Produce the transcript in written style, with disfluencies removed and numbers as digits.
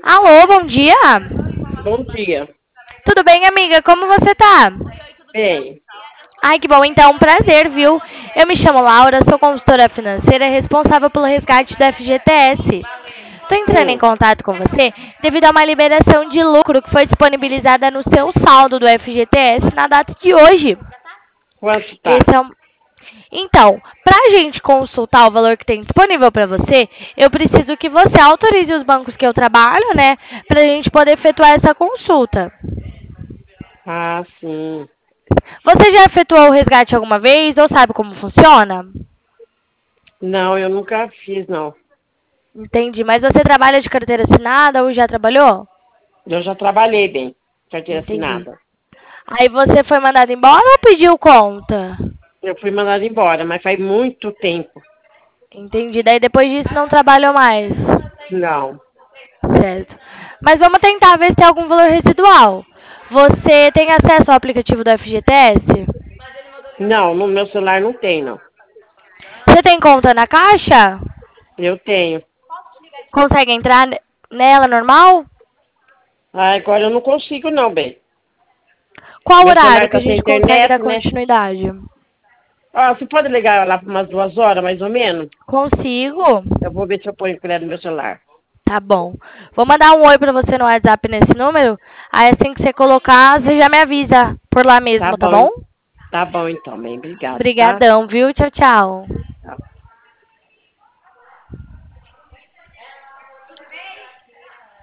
Alô, bom dia. Bom dia. Tudo bem, amiga? Como você tá? Bem, Ai, que bom. Então, um prazer, viu? Eu me chamo Laura, sou consultora financeira responsável pelo resgate do FGTS. Tô entrando em hum, contato com você devido a uma liberação de lucro que foi disponibilizada no seu saldo do FGTS na data de hoje. quanto tá? Esse é um... Então, para a gente consultar o valor que tem disponível para você, eu preciso que você autorize os bancos que eu trabalho, né? Para a gente poder efetuar essa consulta. Ah, sim. Você já efetuou o resgate alguma vez ou sabe como funciona? Não, eu nunca fiz, não. Entendi. Mas você trabalha de carteira assinada ou já trabalhou? Eu já trabalhei bem, carteira Entendi. assinada. Aí você foi mandado embora ou pediu conta? Eu fui mandada embora, mas faz muito tempo. Entendi. Daí depois disso não trabalhou mais. Não, Certo. Mas vamos tentar ver se tem algum valor residual. Você tem acesso ao aplicativo do FGTS? não, no meu celular não tem, não. Você tem conta na Caixa? Eu tenho. Consegue entrar nela normal? Ah, agora eu não consigo, não, bem. Qual Meu horário celular que a tá sem gente consegue dar internet, né? continuidade? Ah, você pode ligar lá por umas 2 horas, mais ou menos? Consigo. Eu vou ver se eu ponho colher no meu celular. Tá bom. Vou mandar um oi pra você no WhatsApp nesse número. Aí assim que você colocar, você já me avisa por lá Tá mesmo, tá bom, bom? tá bom então, bem. Obrigado, tá? Obrigadão, viu? Tchau, tchau.